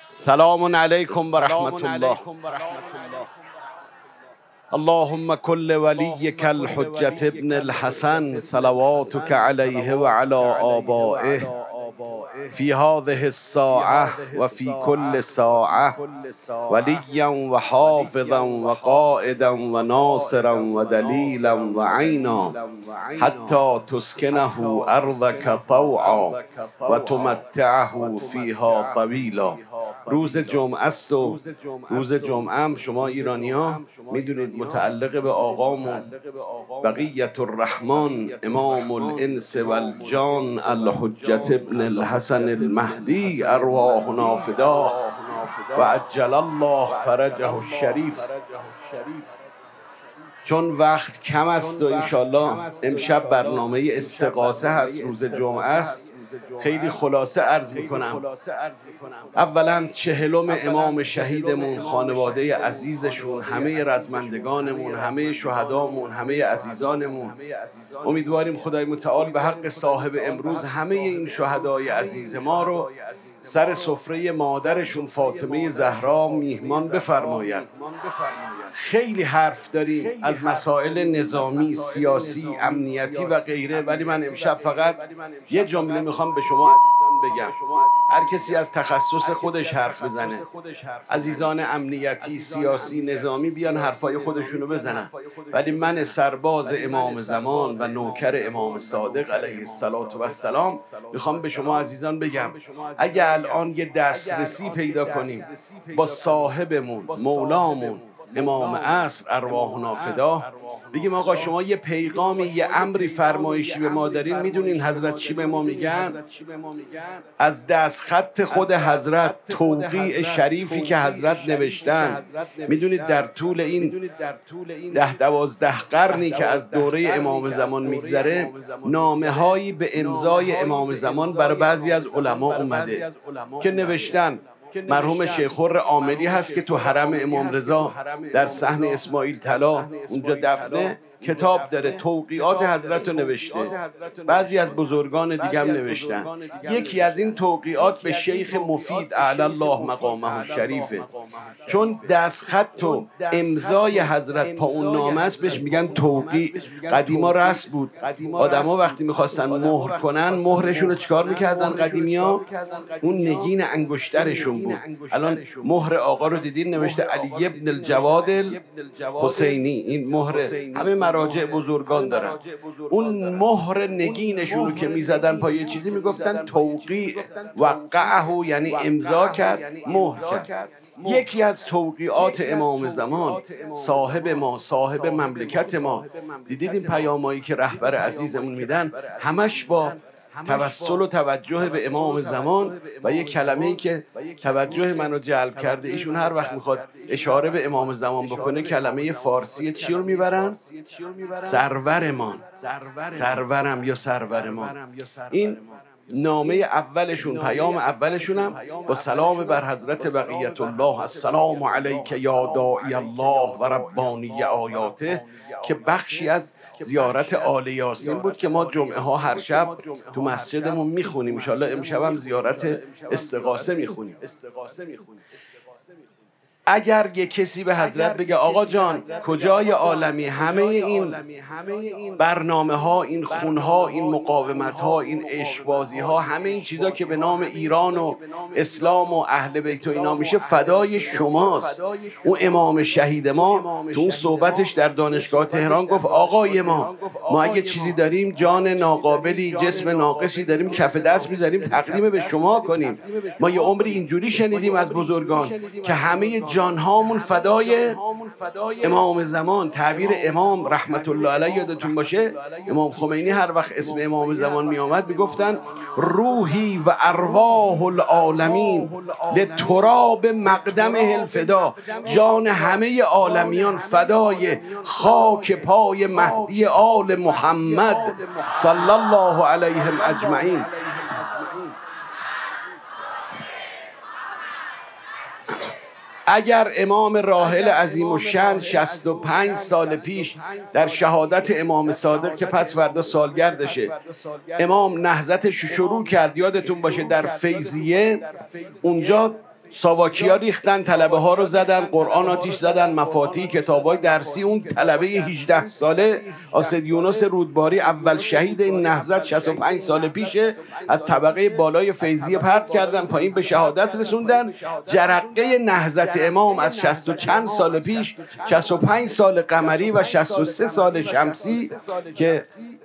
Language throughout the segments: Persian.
سلام علیکم و رحمت الله. اللهم كل وليك الحجة ابن الحسن صلواتك عليه وعلى آبائه في هذه الساعة وفي كل ساعة وليا وحافظا وقائدا وناصرا ودليلا وعينا حتى تسكنه أرضك طوعا وتمتعه فيها طويلا. روز جمعه است و روز جمعه هم شما ایرانی ها میدونید متعلق به آقامون بقیت الرحمن امام الانس والجان الحجة ابن الحسن المهدی ارواحنا فداه و عجل الله فرجه الشریف. چون وقت کم است و انشالله امشب برنامه استغاثه هست، روز جمعه است، خیلی خلاصه عرض میکنم. اولا 40 امام شهیدمون، خانواده عزیزشون، همه رزمندگانمون، همه شهدامون، همه عزیزانمون، امیدواریم خدای متعال به حق صاحب امروز همه این شهدای عزیز ما رو سر سفره مادرشون فاطمه زهرا میهمان بفرماید. خیلی حرف داریم از مسائل نظامی، سیاسی، امنیتی و غیره، ولی من امشب فقط یه جمله میخوام به شما عزیزان بگم. هر کسی از تخصص خودش حرف بزنه. عزیزان امنیتی، سیاسی، نظامی بیان حرفای خودشونو بزنن، ولی من سرباز امام زمان و نوکر امام صادق علیه السلام میخوام به شما عزیزان بگم اگه الان یه دسترسی پیدا کنیم با صاحبمون مولامون امام عصر ارواحنا فداه، بگیم آقا شما یه پیغامی، یه امری فرمایشی به ما دارین، میدونین حضرت چی به ما میگن؟ از دست خط خود حضرت، توقیع شریفی که حضرت نوشتن، میدونید در طول این 10-12 قرنی که از دوره امام زمان میگذره نامه هایی به امضای امام زمان برای بعضی از علما اومده که نوشتن. مرحوم شیخ خر عاملی هست که تو حرم امام رضا در صحن اسماعیل طلا اونجا دفنه، کتاب داره توقیعات حضرت رو نوشته. بعضی از بزرگان دیگه هم نوشتن. یکی از این توقیعات به شیخ مفید اعلی الله مقامه الشریفه. چون دستخط و امضای حضرت پا اون نامه است بهش میگن توقیع. قدیما رسم بود، آدما وقتی میخواستن مهر کنن مهرشون رو چیکار میکردن قدیمیا؟ اون نگین انگشترشون بود. الان مهر آقا رو دیدین نوشته علی ابن الجواد الحسینی، این مهر همه مراجع بزرگان دارن. اون مهر نگینشون رو که میزدن پای چیزی میگفتن توقیع. وقعه یعنی امضا کرد، مهر کرد. یکی از توقیعات امام زمان، صاحب ما، صاحب مملکت ما، دیدید این پیامایی که رهبر عزیزمون میدن همش با توسل و توجه به امام زمان و یک کلمه‌ای که توجه منو جلب کرده، ایشون هر وقت میخواد اشاره به امام زمان بکنه کلمه فارسی چی رو میبرن؟ سرورمان، سرورم یا سرورمان. این نامه اولشون، پیام اولشون هم با سلام بر حضرت بقیت الله، السلام علیک یا داعی الله و ربانی آیاته، که بخشی از زیارت آل یاسین بود که ما جمعه ها هر شب تو مسجدمون میخونیم. ان شاءالله امشب هم زیارت استغاثه میخونیم. اگر یک کسی به حضرت بگه آقا جان کجای عالمی همه این برنامه ها، این خون ها، این مقاومت ها، این عشقبازی ها، همه این چیزا که به نام ایران و اسلام و اهل بیت و اینا میشه فدای شماست. اون امام شهید ما تو اون صحبتش در دانشگاه تهران گفت آقای ما اگه چیزی داریم جان ناقابلی، جسم ناقصی داریم، کف دست میذاریم تقدیم به شما کنیم. ما یه عمری اینجوری شنیدیم از بزرگان که همه جانهامون فدای امام زمان. تعبیر امام رحمت الله علیه یادتون باشه، امام خمینی هر وقت اسم امام زمان می آمد میگفتن روحی و ارواح العالمین لتراب مقدمه الفدا، جان همه عالمیان فدای خاک پای مهدی آل محمد صلی الله علیهم اجمعین. اگر امام راحل عظیم الشأن 65 سال پیش در شهادت امام صادق که پس فردا سالگردشه امام نهضتش شروع کرد، یادتون باشه در فیضیه اونجا ساواکیا ریختن، طلبه ها رو زدن، قرآن آتیش زدن، مفاتیح، کتابای درسی. اون طلبه 18 ساله آسد یونس رودباری اول شهید این نهضت 65 سال پیشه، از طبقه بالای فیضیه پرت کردن پایین به شهادت رسوندن. جرقه نهضت امام از 60 و چند سال پیش، 65 سال قمری و 63 سال شمسی، که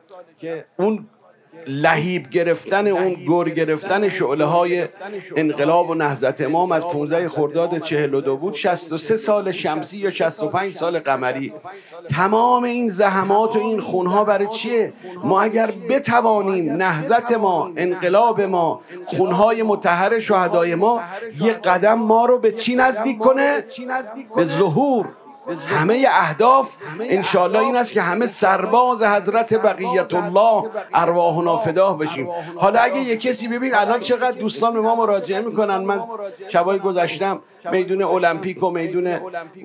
اون لهیب گرفتن، اون گر گرفتن شعله های انقلاب و نهضت امام از 15 خرداد 42 بود، 63 سال شمسی یا 65 سال قمری. تمام این زحمات و این خونها برای چیه؟ ما اگر بتوانیم نهضت ما، انقلاب ما، خونهای مطهر شهدای ما یه قدم ما رو به چی نزدیک کنه؟ به ظهور. همه اهداف انشاءالله این است که همه سرباز حضرت بقیت الله ارواحنا فداه بشیم. حالا اگه یک کسی ببین الان چقدر دوستان به ما مراجعه میکنن، من شبای گذشتم میدون المپیک و میدون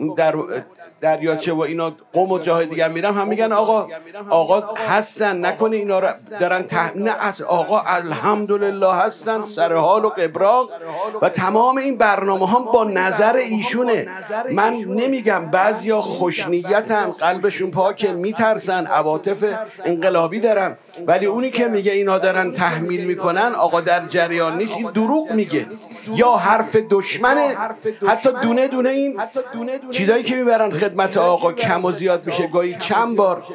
دریاچه و اینا قم و جاهای دیگه میرم، هم میگن آقا هستن، نکنه اینا رو دارن نه آقا الحمدلله هستن، سر حال و قبراق و تمام این برنامه هم با نظر ایشونه. من نمیگم بعضیا خوشنیتن، قلبشون پاکه، میترسن، عواطف انقلابی دارن، ولی اونی که میگه اینا دارن تحمیل میکنن آقا در جریان نیست، این دروغ میگه یا حرف دشمنه. حتی دونه دونه این چیزایی که میبرن خدمت آقا کم و زیاد میشه، گاهی چند بار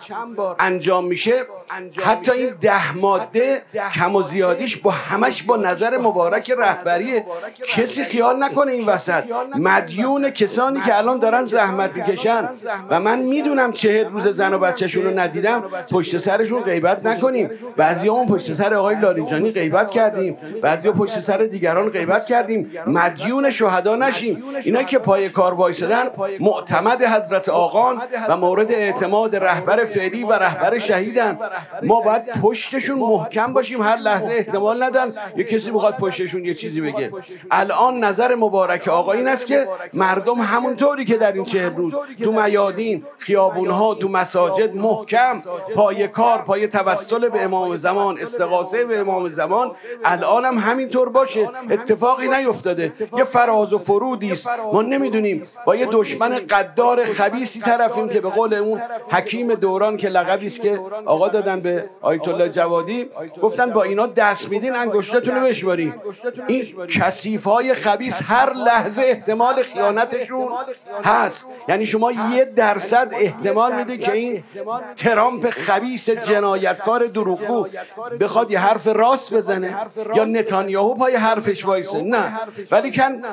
انجام میشه، حتی این 10 ماده کم و زیادیش با همش با نظر مبارک رهبریه. کسی خیال نکنه این وسط مدیون کسانی که الان دارن زحمت میکشن و من میدونم 40 روز زن و بچه‌شون رو ندیدم، پشت سرشون غیبت نکنیم. بعضیامون پشت سر آقای لاریجانی غیبت کردیم، بعضیا پشت سر دیگران غیبت کردیم. مدیون شهدا نشیم. اینا که پای کار وایسادن معتمد حضرت آقان و مورد اعتماد رهبر فعلی و رهبر شهیدن. ما باید پشتشون محکم باشیم، هر لحظه احتمال ندن یه کسی بخواد پشتشون یه چیزی بگه. الان نظر مبارک آقا این است که مردم همونطوری که در این 40 روز تو میادین، خیابونها، تو مساجد محکم پای کار، پای توسل به امام زمان، استغاثه به امام زمان، الان هم همینطور باشه. اتفاقی نیفتاده، یه فراز و فرودی است. ما نمیدونیم با یه دشمن قدار خبیثی طرفیم که به قول اون حکیم دوران که لقبی است که آقا دادن به آیت الله جوادی، گفتن با اینا دست میدین انگشتتون رو بشمارین. این کثیف‌های خبیث هر لحظه احتمال خیانتشون هست. یعنی شما 1% احتمال میده که این ترامپ خبیث جنایتکار دروغگو بخواد یه حرف راست بزنه یا نتانیاهو پای حرفش وایسه. نه، ولیکن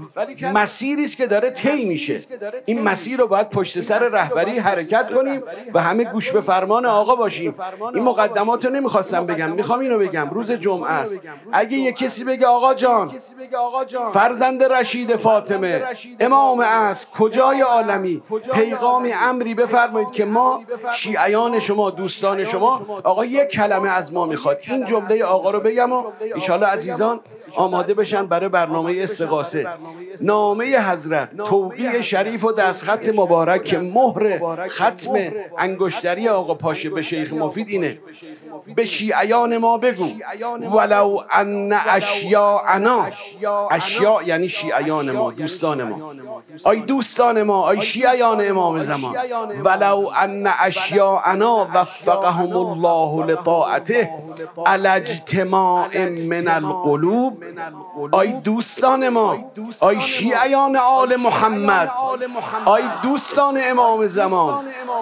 مسیری است که داره طی میشه. این مسیر رو باید پشت سر رهبری حرکت کنیم و همه گوش به فرمان آقا باشیم. این مقدمات رو نمیخواستم بگم، میخوام اینو بگم. روز جمعه است. اگه یه کسی بگه آقا جان فرزند رشید فاطمه امام است کجای عالمی، پیغام امری بفرمایید که ما شیعیان شما، دوستان شما، آقا یک کلمه از ما میخواد. این جمله آقا رو بگم و انشاءالله عزیزان آماده بشن برای برنامه استغاثه. نامه حضرت، توقیع شریف و دستخط مبارک که مهر ختم انگشتری آقا پاشه به شیخ مفید اینه: به شیعیان ما بگو ولو ان اشیاءنا، اشیاء یعنی شیعیان ما، دوستان ما، آی دوستان ما، آی شیعیان امام زمان، ولو ان اشیاءنا وفقهم الله لطاعته علی اجتماع من القلوب. آی دوستان ما، آی شیعیان آل محمد، آی دوستان امام زمان،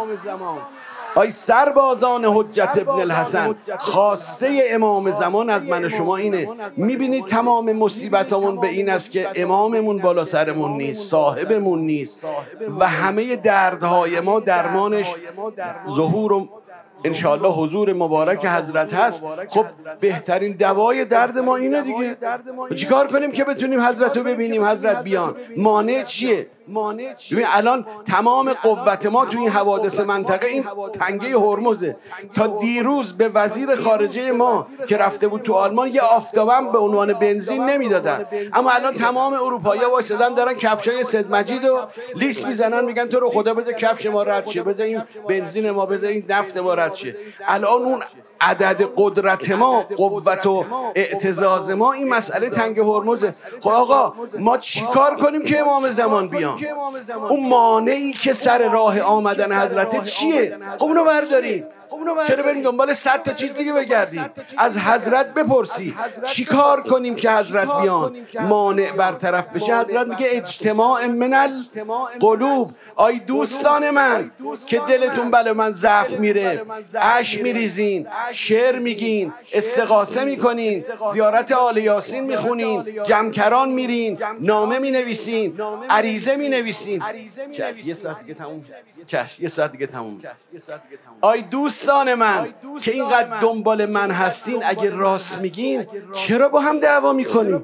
آی سربازان حجت ابن الحسن، خواسته امام زمان از من و شما اینه. میبینید تمام مصیبتامون به این است که اماممون بالا سرمون نیست، صاحبمون نیست و همه دردهای ما درمانش ظهور و انشاءالله حضور مبارک حضرت هست. خب بهترین دوای درد ما اینه دیگه. چیکار کنیم که بتونیم حضرت رو ببینیم، حضرت بیان؟ مانع چیه؟ ببین الان تمام قوت ما تو این حوادث منطقه این تنگه هرمزه. تا دیروز به وزیر خارجه ما که رفته بود تو آلمان یه آفتابم به عنوان بنزین نمیدادن، اما الان تمام اروپایی‌ها وایسادن دارن کفشای سید مجید رو لیست میزنن، میگن تو رو خدا بذار کفش ما رد شه، بذار این بنزین ما، بذار این نفت ما رد شه. الان اون عدد قدرت ما، قوت و اعتزاز ما این مسئله تنگ هرمزه. خب آقا ما چیکار کنیم که امام زمان بیان؟ اون مانعی که سر راه آمدن حضرت چیه؟ خب اونو برداریم. چرا بریم دنبال 100 تا چیز دیگه بگردیم؟ از حضرت بپرسی چیکار کنیم که حضرت بیان، مانع برطرف بشه. حضرت میگه اجتماع من القلوب. آی دوستان من که دلتون بله من ضعف میره، اشک میریزین، شعر میگین، استغاثه میکنین، زیارت آل یاسین میخونین، جمکران میرین، نامه مینویسین، عریضه مینویسین. یه ساعت دیگه تموم. یه ساعت دیگه تموم. آی دوستان من که اینقدر دنبال من هستین، اگه راست میگین چرا با هم دعوا میکنین؟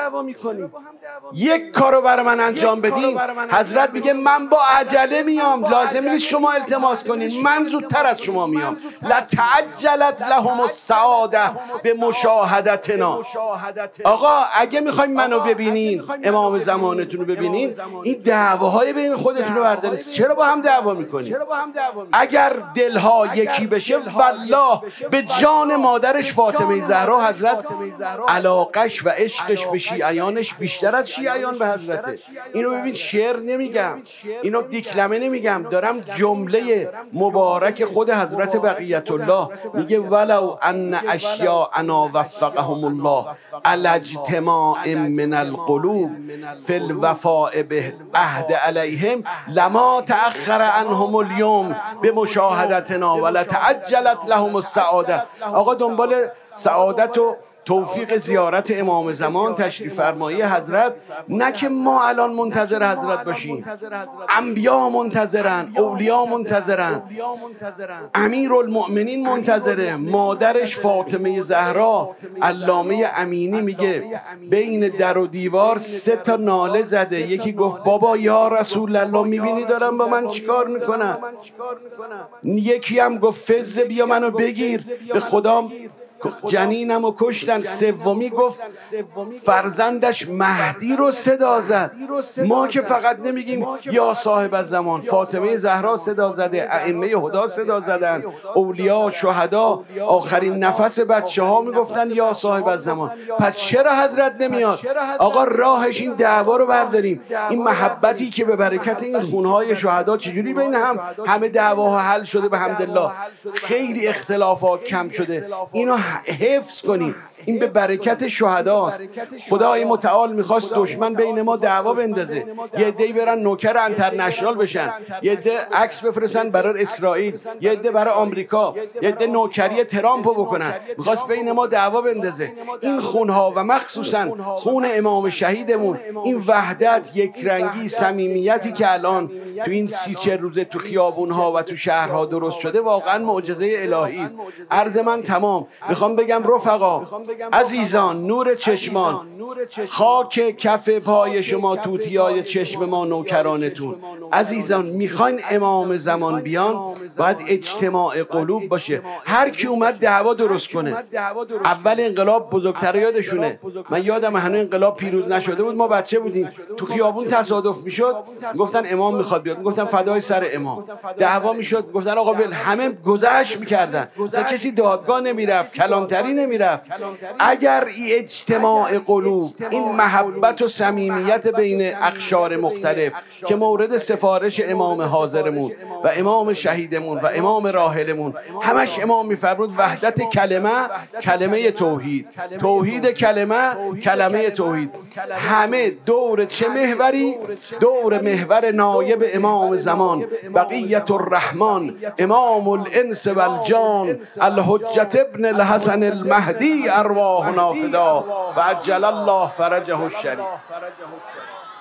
یک کارو برای من انجام بدین. حضرت میگه من با عجله میام، لازم نیست شما التماس کنین، من زودتر از شما میام. لتعجلت لهم السعاده به مشاهدتنا. آقا اگه میخواین منو ببینین، امام زمانتون رو ببینین، این دعواهای بین خودتون رو بردارین. چرا با هم دعوا میکنین؟ اگر دلها یکی بشه والله به جان مادرش فاطمه زهرا حضرت علاقش و عشقش به شیعیانش بیشتر از شیعیان به حضرته. اینو ببین، شعر نمیگم، اینو دیکلمه نمیگم، دارم جمله مبارک خود حضرت بقیت الله میگه ولو ان اشیاءنا وفقهم الله علی اجتماع من القلوب فی الوفاء به عهد علیهم لما تأخر عنهم اليوم به مشاهدتنا ولتعجلت لهم السعاده. آقا دنبال سعادت و توفیق زیارت امام زمان تشریف فرمایی حضرت، نه که ما الان منتظر حضرت باشیم. انبیا منتظرن، اولیا منتظرن، امیرالمؤمنین منتظره. مادرش فاطمه زهرا، علامه امینی میگه بین در و دیوار 3 تا ناله زده. یکی گفت بابا یا رسول الله میبینی دارم با من چیکار میکنم؟ یکی هم گفت فز بیا منو بگیر، به خدا جنینم و کشتن. سومی گفت فرزندش مهدی رو صدا زد. ما که فقط نمیگیم یا صاحب الزمان، فاطمه زهرا صدا زده، ائمه هدا صدا زدن، اولیا، شهدا، آخرین نفس بچه ها میگفتن یا صاحب الزمان. پس چرا حضرت نمیاد؟ آقا راهش این دعوا رو برداریم. این محبتی که به برکت این خونهای شهدا چجوری بین همه دعواها حل شده به حمدالله، خیلی اختلافات کم شده. اینو حفظ کنیم. این به برکت شهداست. خدای متعال میخواست دشمن بین ما دعوا بندازه، یه عده‌ای برن نوکر انترنشنال بشن، یه عده عکس بفرستن برای اسرائیل، یه عده برای آمریکا، یه عده نوکری ترامپو بکنن. میخواست بین ما دعوا بندازه. این خونها و مخصوصا خون امام شهیدمون، این وحدت، یک رنگی، صمیمیتی که الان تو این 30-40 روزه تو خیابونها و تو شهرها درست شده، واقعا معجزه الهی است. عرض من تمام. میخوام بگم رفقا عزیزان، نور چشمان، خاک کف پای شما، توتیای چشم ما نوکرانتون. عزیزان میخواین امام زمان بیان، باید اجتماع قلوب باشه. هر کی اومد دعوا درست کنه. اول انقلاب بزرگتر یادشونه، من یادم هنوز انقلاب پیروز نشده بود، ما بچه بودیم، تو خیابون تصادف میشد گفتن امام میخواد بیاد، گفتن فدای سر امام. دعوا میشد گفتن آقا ول، همه گذشت میکردن، مثلا کسی دادگاه نمیرفت، کلانتری نمیرفت. اگر این اجتماع قلوب، این محبت و صمیمیت بین اقشار مختلف که مورد سفارش امام حاضرمون و امام شهیدمون و امام راحلمون، همش امام میفرمود وحدت کلمه، کلمه توحید، توحید کلمه، کلمه توحید. همه دور چه محوری؟ دور محور نایب امام زمان، بقیت الرحمن، امام الانس والجان، الحجت ابن الحسن المهدی، ارواحنا فدا و عجل الله فرجه الشریف.